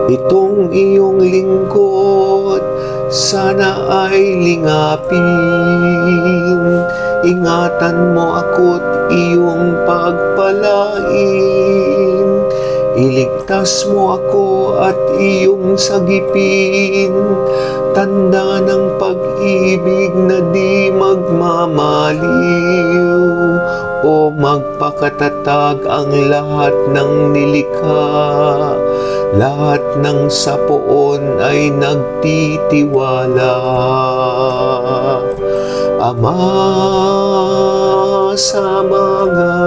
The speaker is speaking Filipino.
Itong iyong lingkod, sana ay lingapin. Ingatan mo ako't iyong pagpalain. Iligtas mo ako at iyong sagipin. Tanda ng pag-ibig na di magmamaliw. O magpakatatag ang lahat ng nilikha. Lahat ng sapoon ay nagtitiwala. Ama, sa mga